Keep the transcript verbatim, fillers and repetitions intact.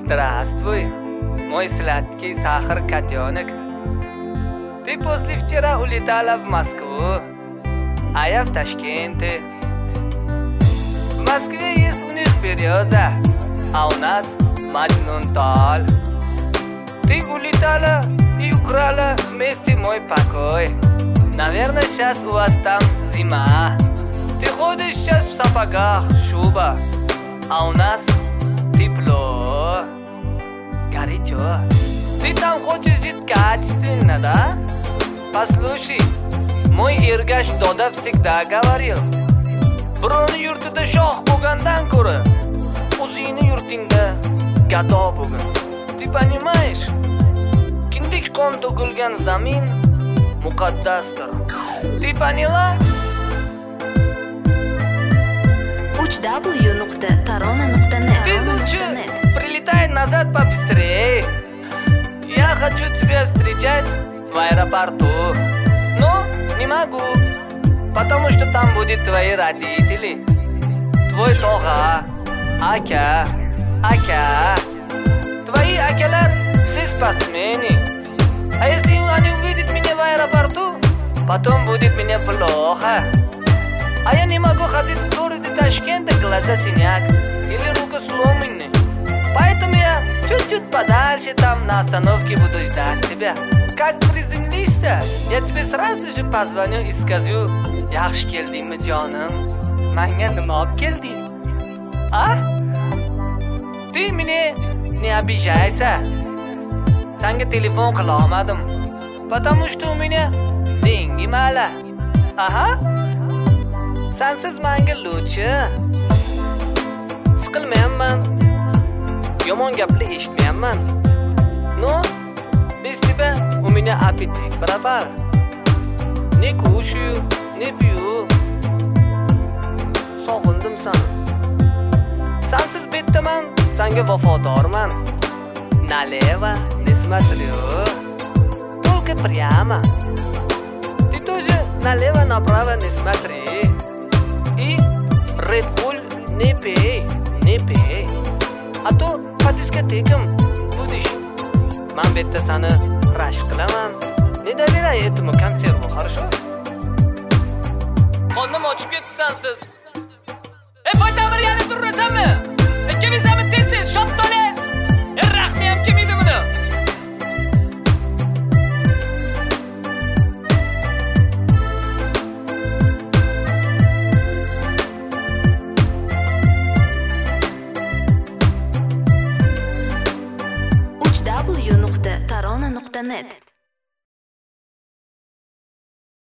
Здравствуй, мой сладкий сахар котенок. Ты после вчера улетала в Москву, а я в Ташкенте. В Москве есть у них береза, а у нас Маджнун-Тал. Ты улетала и украла вместе мой покой. Наверное, сейчас у вас там зима. Ты ходишь сейчас в сапогах, шуба, а у нас тепло, горячо. Ты там хочешь жить качественно, да? Послушай, мой Иргаш Дода всегда говорил: birovni yurtida shoh bo'lgandan ko'ra o'zingni yurtingda gado bo'lgin. Ты понимаешь? Kindik qon to'kilgan zamin muqaddasdir. Ты поняла? уч дабл ю nuqta tarona nuqta net. Ты лучше прилетай назад побыстрее. Я хочу тебя встречать в аэропорту, но не могу, потому что там будут твои родители, твой Тога, Ака, Ака. Твои акалар все спортсмены. А если они увидят меня в аэропорту, потом будет мне плохо. А я не могу ходить в городе Ташкента, глаза синяк или рука сломанная. Поэтому я чуть-чуть подальше там на остановке буду ждать тебя. Как приземлишься, я тебе сразу же позвоню и скажу: yaxshi keldingmi jonim? Menga nima olib kelding? А? Ты меня не обижайся. Senga telefon qila olmadim, потому что у меня деньги мало. Ага. Sensiz menga lучше. Siqilmayapman. Yomon gaplar eshitmayapman. Но без тебя у меня аппетит пропал. Не кушаю, не пью. Sog'indim seni. Sensiz bittaman, senga vafodorman. Налево не смотрю, только прямо. Ты тоже налево-направо не смотри. И Red Bull не пей, не пей. А то по дискотекам будешь. Man bitta seni rashk qilaman. Не доверяй этому консерву, хорошо? Qornim ochib ketdi sensiz. Ey boy ta'mir yana turasanmi? Ey kemisanmi tez-tez shoptole? Ey rahmi ham kelmaydi buni. uch w nuqta tarona nuqta net